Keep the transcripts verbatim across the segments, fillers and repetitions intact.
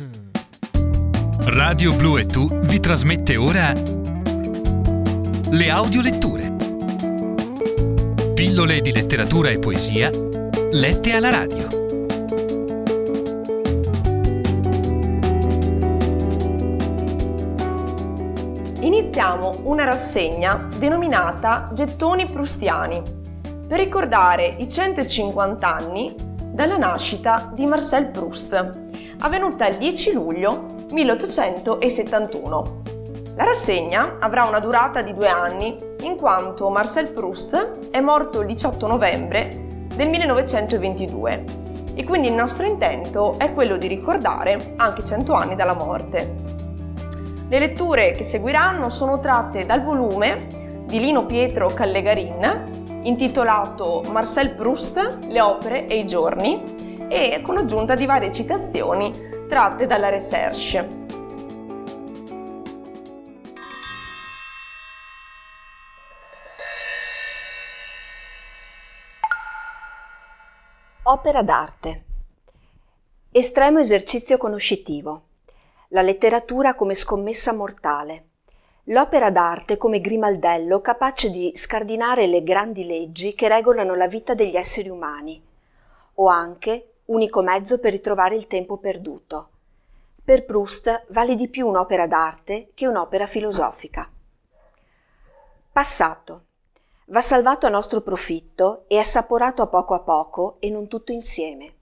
Radio Blu e Tu vi trasmette ora le audioletture. Pillole di letteratura e poesia lette alla radio. Iniziamo una rassegna denominata Gettoni Proustiani per ricordare i centocinquanta anni dalla nascita di Marcel Proust, avvenuta il dieci luglio milleottocentosettantuno. La rassegna avrà una durata di due anni, in quanto Marcel Proust è morto il diciotto novembre del millenovecentoventidue e quindi il nostro intento è quello di ricordare anche cento anni dalla morte. Le letture che seguiranno sono tratte dal volume di Lino Pietro Callegarin, intitolato Marcel Proust, le opere e i giorni, e con aggiunta di varie citazioni tratte dalla Recherche. Opera d'arte. Estremo esercizio conoscitivo. La letteratura come scommessa mortale. L'opera d'arte come grimaldello capace di scardinare le grandi leggi che regolano la vita degli esseri umani, o anche unico mezzo per ritrovare il tempo perduto. Per Proust vale di più un'opera d'arte che un'opera filosofica. Passato. Va salvato a nostro profitto e assaporato a poco a poco e non tutto insieme.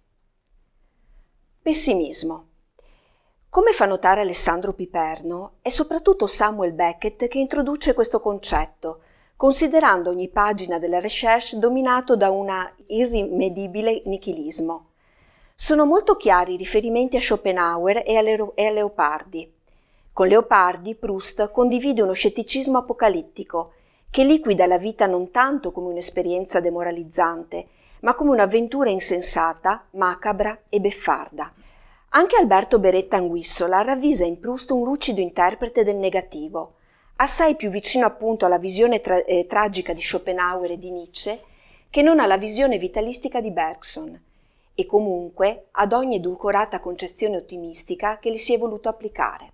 Pessimismo. Come fa notare Alessandro Piperno, è soprattutto Samuel Beckett che introduce questo concetto, considerando ogni pagina della Recherche dominato da un irrimedibile nichilismo. Sono molto chiari i riferimenti a Schopenhauer e a, Lero- e a Leopardi. Con Leopardi, Proust condivide uno scetticismo apocalittico che liquida la vita non tanto come un'esperienza demoralizzante, ma come un'avventura insensata, macabra e beffarda. Anche Alberto Beretta Anguissola ravvisa in Proust un lucido interprete del negativo, assai più vicino appunto alla visione tra- eh, tragica di Schopenhauer e di Nietzsche che non alla visione vitalistica di Bergson, e comunque ad ogni edulcorata concezione ottimistica che le si è voluto applicare.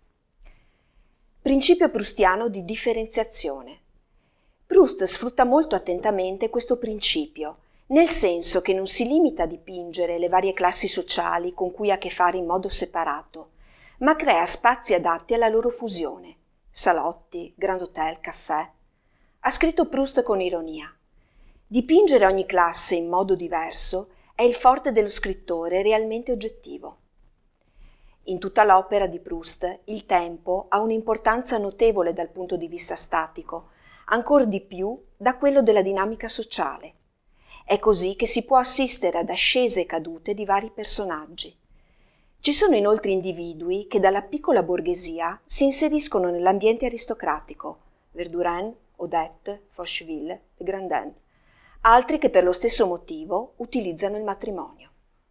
Principio proustiano di differenziazione. Proust sfrutta molto attentamente questo principio, nel senso che non si limita a dipingere le varie classi sociali con cui ha a che fare in modo separato, ma crea spazi adatti alla loro fusione, salotti, grand hotel, caffè. Ha scritto Proust con ironia. Dipingere ogni classe in modo diverso è il forte dello scrittore realmente oggettivo. In tutta l'opera di Proust il tempo ha un'importanza notevole dal punto di vista statico, ancor di più da quello della dinamica sociale. È così che si può assistere ad ascese e cadute di vari personaggi. Ci sono inoltre individui che dalla piccola borghesia si inseriscono nell'ambiente aristocratico, Verdurin, Odette, Forcheville e Grandin, altri che per lo stesso motivo utilizzano il matrimonio.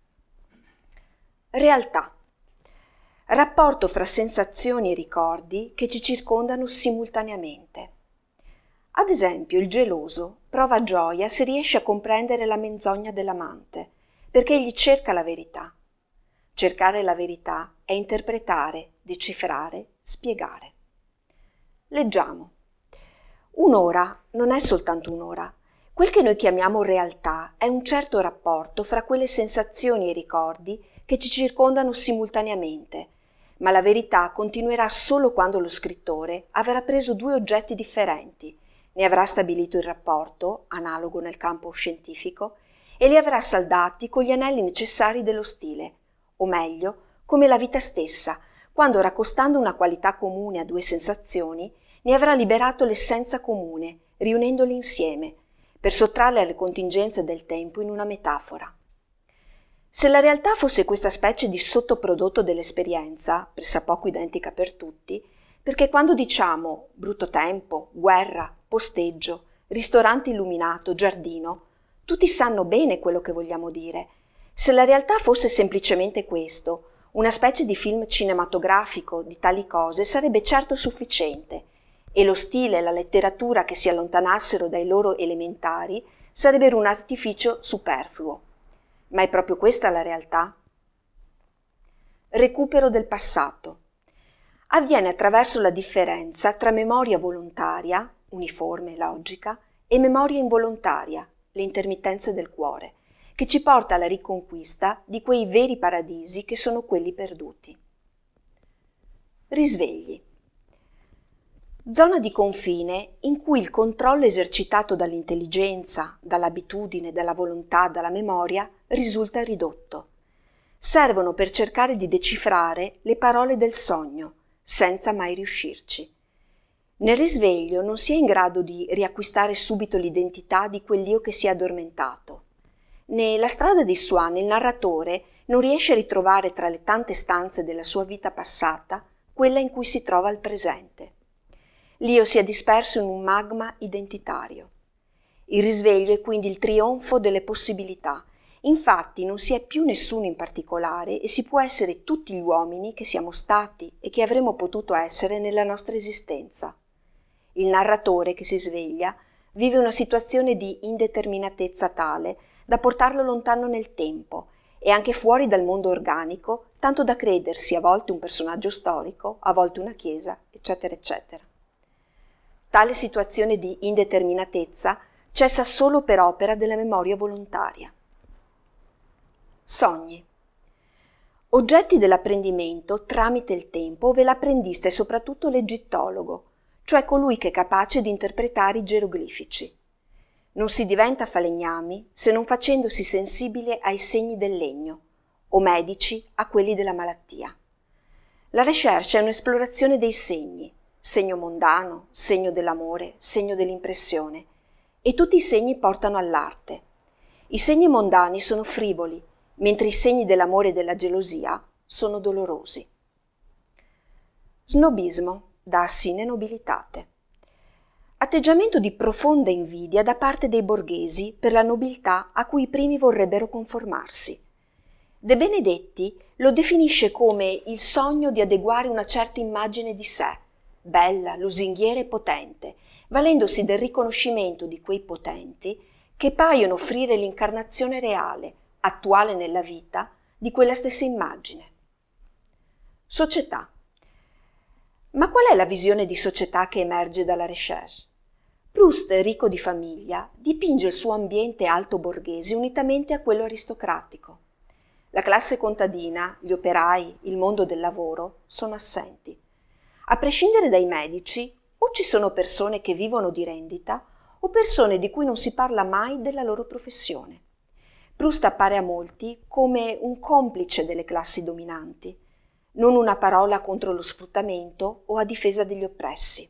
Realtà. Rapporto fra sensazioni e ricordi che ci circondano simultaneamente. Ad esempio, il geloso prova gioia se riesce a comprendere la menzogna dell'amante, perché egli cerca la verità. Cercare la verità è interpretare, decifrare, spiegare. Leggiamo. Un'ora non è soltanto un'ora. Quel che noi chiamiamo realtà è un certo rapporto fra quelle sensazioni e ricordi che ci circondano simultaneamente, ma la verità continuerà solo quando lo scrittore avrà preso due oggetti differenti, ne avrà stabilito il rapporto, analogo nel campo scientifico, e li avrà saldati con gli anelli necessari dello stile, o meglio, come la vita stessa, quando raccostando una qualità comune a due sensazioni, ne avrà liberato l'essenza comune, riunendoli insieme, per sottrarle alle contingenze del tempo in una metafora. Se la realtà fosse questa specie di sottoprodotto dell'esperienza, pressappoco identica per tutti, perché quando diciamo brutto tempo, guerra, posteggio, ristorante illuminato, giardino, tutti sanno bene quello che vogliamo dire. Se la realtà fosse semplicemente questo, una specie di film cinematografico di tali cose, sarebbe certo sufficiente, e lo stile e la letteratura che si allontanassero dai loro elementari sarebbero un artificio superfluo. Ma è proprio questa la realtà? recupero del passato. Avviene attraverso la differenza tra memoria volontaria, uniforme, logica, e memoria involontaria, le intermittenze del cuore, che ci porta alla riconquista di quei veri paradisi che sono quelli perduti. Risvegli. Zona di confine in cui il controllo esercitato dall'intelligenza, dall'abitudine, dalla volontà, dalla memoria risulta ridotto. Servono per cercare di decifrare le parole del sogno, senza mai riuscirci. Nel risveglio non si è in grado di riacquistare subito l'identità di quell'io che si è addormentato. Nella strada di Swan il narratore non riesce a ritrovare tra le tante stanze della sua vita passata quella in cui si trova al presente. L'io si è disperso in un magma identitario. Il risveglio è quindi il trionfo delle possibilità. Infatti non si è più nessuno in particolare e si può essere tutti gli uomini che siamo stati e che avremmo potuto essere nella nostra esistenza. Il narratore che si sveglia vive una situazione di indeterminatezza tale da portarlo lontano nel tempo e anche fuori dal mondo organico, tanto da credersi a volte un personaggio storico, a volte una chiesa, eccetera, eccetera. Tale situazione di indeterminatezza cessa solo per opera della memoria volontaria. Sogni. Oggetti dell'apprendimento tramite il tempo ove l'apprendista è soprattutto l'egittologo, cioè colui che è capace di interpretare i geroglifici. Non si diventa falegnami se non facendosi sensibile ai segni del legno, o medici a quelli della malattia. La recherche è un'esplorazione dei segni, segno mondano, segno dell'amore, segno dell'impressione, e tutti i segni portano all'arte. I segni mondani sono frivoli, mentre i segni dell'amore e della gelosia sono dolorosi. Snobismo, da sine nobilitate. Atteggiamento di profonda invidia da parte dei borghesi per la nobiltà a cui i primi vorrebbero conformarsi. De Benedetti lo definisce come il sogno di adeguare una certa immagine di sé, bella, lusinghiera e potente, valendosi del riconoscimento di quei potenti che paiono offrire l'incarnazione reale, attuale nella vita, di quella stessa immagine. Società. Ma qual è la visione di società che emerge dalla recherche? Proust, ricco di famiglia, dipinge il suo ambiente alto borghese unitamente a quello aristocratico. La classe contadina, gli operai, il mondo del lavoro sono assenti. A prescindere dai medici, o ci sono persone che vivono di rendita o persone di cui non si parla mai della loro professione. Proust appare a molti come un complice delle classi dominanti, non una parola contro lo sfruttamento o a difesa degli oppressi.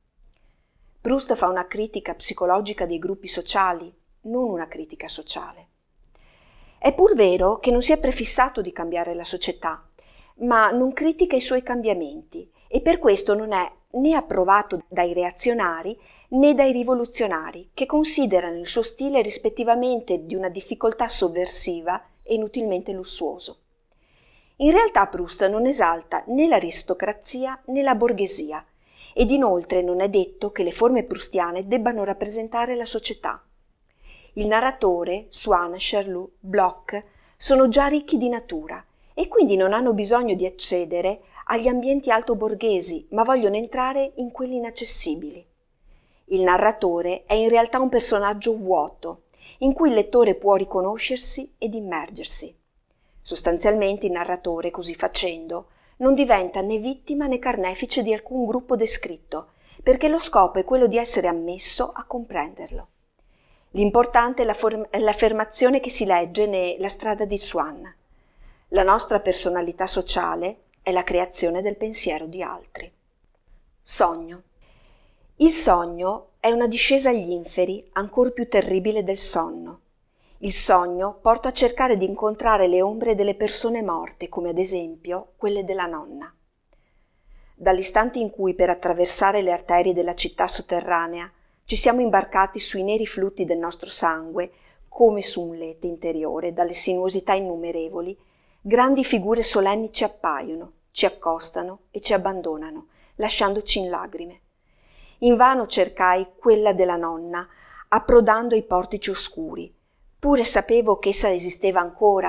Proust fa una critica psicologica dei gruppi sociali, non una critica sociale. È pur vero che non si è prefissato di cambiare la società, ma non critica i suoi cambiamenti e per questo non è né approvato dai reazionari né dai rivoluzionari, che considerano il suo stile rispettivamente di una difficoltà sovversiva e inutilmente lussuoso. In realtà Proust non esalta né l'aristocrazia né la borghesia, ed inoltre non è detto che le forme proustiane debbano rappresentare la società. Il narratore, Swann, Cherlus, Bloch sono già ricchi di natura e quindi non hanno bisogno di accedere agli ambienti altoborghesi, ma vogliono entrare in quelli inaccessibili. Il narratore è in realtà un personaggio vuoto, in cui il lettore può riconoscersi ed immergersi. Sostanzialmente il narratore, così facendo, non diventa né vittima né carnefice di alcun gruppo descritto, perché lo scopo è quello di essere ammesso a comprenderlo. L'importante è, la form- è l'affermazione che si legge nella strada di Swann. La nostra personalità sociale è la creazione del pensiero di altri. Sogno. Il sogno è una discesa agli inferi ancor più terribile del sonno. Il sogno porta a cercare di incontrare le ombre delle persone morte, come ad esempio quelle della nonna. Dall'istante in cui per attraversare le arterie della città sotterranea ci siamo imbarcati sui neri flutti del nostro sangue, come su un lete interiore dalle sinuosità innumerevoli, grandi figure solenni ci appaiono, ci accostano e ci abbandonano, lasciandoci in lagrime. Invano cercai quella della nonna, approdando ai portici oscuri. Pure sapevo che essa esisteva ancora,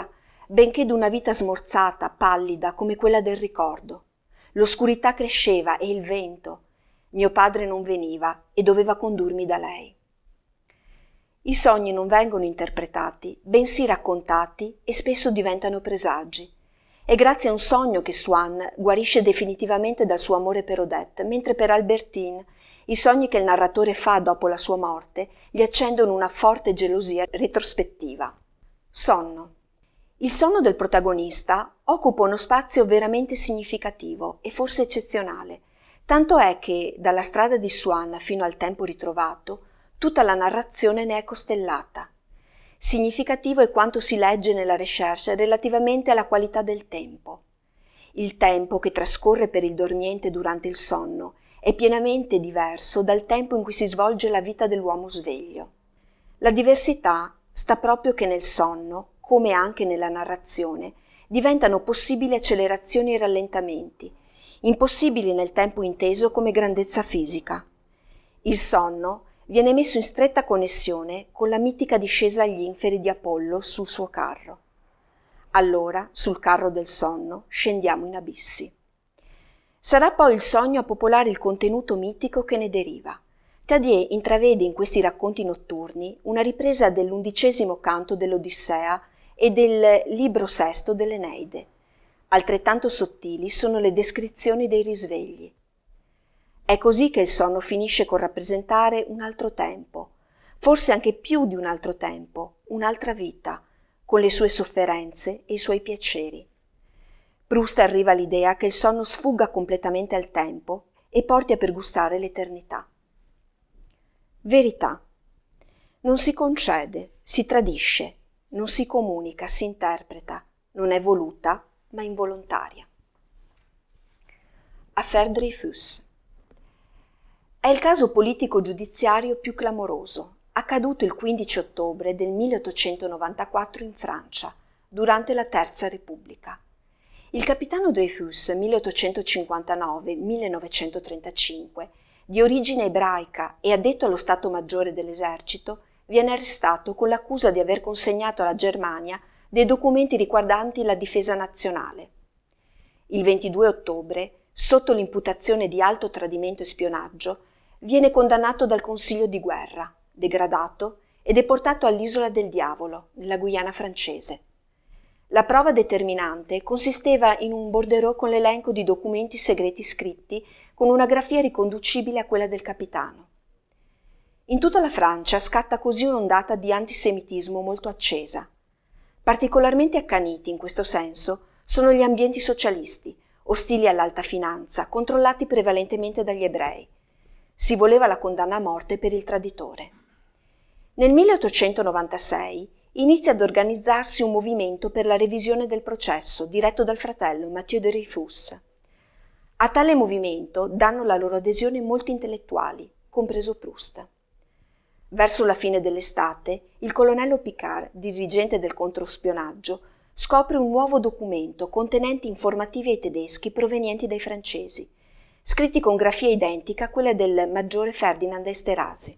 benché d'una vita smorzata, pallida come quella del ricordo. L'oscurità cresceva e il vento. Mio padre non veniva e doveva condurmi da lei. I sogni non vengono interpretati, bensì raccontati e spesso diventano presagi. È grazie a un sogno che Swann guarisce definitivamente dal suo amore per Odette, mentre per Albertine i sogni che il narratore fa dopo la sua morte gli accendono una forte gelosia retrospettiva. Sonno. Il sonno del protagonista occupa uno spazio veramente significativo e forse eccezionale, tanto è che dalla strada di Swann fino al tempo ritrovato tutta la narrazione ne è costellata. Significativo è quanto si legge nella recherche relativamente alla qualità del tempo. Il tempo che trascorre per il dormiente durante il sonno è pienamente diverso dal tempo in cui si svolge la vita dell'uomo sveglio. La diversità sta proprio che nel sonno, come anche nella narrazione, diventano possibili accelerazioni e rallentamenti, impossibili nel tempo inteso come grandezza fisica. Il sonno viene messo in stretta connessione con la mitica discesa agli inferi di Apollo sul suo carro. Allora, sul carro del sonno, scendiamo in abissi. Sarà poi il sogno a popolare il contenuto mitico che ne deriva. Tadier intravede in questi racconti notturni una ripresa dell'undicesimo canto dell'Odissea e del libro sesto dell'Eneide. Altrettanto sottili sono le descrizioni dei risvegli. È così che il sonno finisce col rappresentare un altro tempo, forse anche più di un altro tempo, un'altra vita, con le sue sofferenze e i suoi piaceri. Proust arriva all'idea che il sonno sfugga completamente al tempo e porti a pergustare l'eternità. Verità. Non si concede, si tradisce, non si comunica, si interpreta, non è voluta, ma involontaria. Affaire Dreyfus. È il caso politico-giudiziario più clamoroso, accaduto il quindici ottobre del milleottocentonovantaquattro in Francia, durante la Terza Repubblica. Il capitano Dreyfus, milleottocentocinquantanove millenovecentotrentacinque, di origine ebraica e addetto allo Stato Maggiore dell'Esercito, viene arrestato con l'accusa di aver consegnato alla Germania dei documenti riguardanti la difesa nazionale. Il ventidue ottobre, sotto l'imputazione di alto tradimento e spionaggio, viene condannato dal Consiglio di guerra, degradato e deportato all'Isola del Diavolo, nella Guyana francese. La prova determinante consisteva in un bordereau con l'elenco di documenti segreti scritti con una grafia riconducibile a quella del capitano. In tutta la Francia scatta così un'ondata di antisemitismo molto accesa. Particolarmente accaniti in questo senso sono gli ambienti socialisti, ostili all'alta finanza, controllati prevalentemente dagli ebrei. Si voleva la condanna a morte per il traditore. Nel milleottocentonovantasei inizia ad organizzarsi un movimento per la revisione del processo, diretto dal fratello Mathieu Dreyfus. A tale movimento danno la loro adesione molti intellettuali, compreso Proust. Verso la fine dell'estate, il colonnello Picard, dirigente del controspionaggio, scopre un nuovo documento contenente informativi ai tedeschi provenienti dai francesi, scritti con grafia identica a quella del maggiore Ferdinand Esterhazy.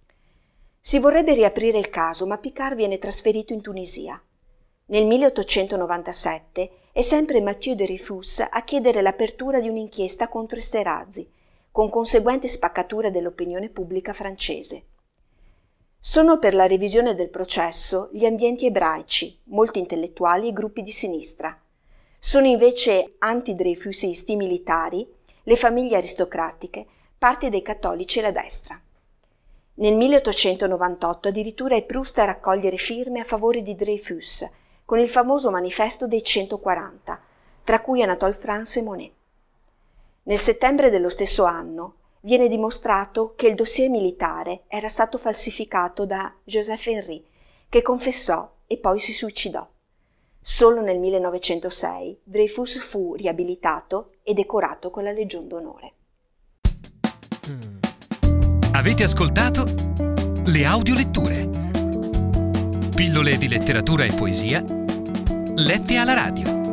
Si vorrebbe riaprire il caso, ma Picard viene trasferito in Tunisia. Nel milleottocentonovantasette è sempre Mathieu Dreyfus a chiedere l'apertura di un'inchiesta contro Esterhazy, con conseguente spaccatura dell'opinione pubblica francese. Sono per la revisione del processo gli ambienti ebraici, molti intellettuali e gruppi di sinistra. Sono invece antidreyfusisti militari, le famiglie aristocratiche, parte dei cattolici e la destra. Nel milleottocentonovantotto addirittura è Proust a raccogliere firme a favore di Dreyfus, con il famoso manifesto dei centoquaranta, tra cui Anatole France e Monet. Nel settembre dello stesso anno viene dimostrato che il dossier militare era stato falsificato da Joseph Henry, che confessò e poi si suicidò. Solo nel millenovecentosei Dreyfus fu riabilitato e decorato con la Legion d'Onore. Avete ascoltato Le Audioletture, pillole di letteratura e poesia lette alla radio.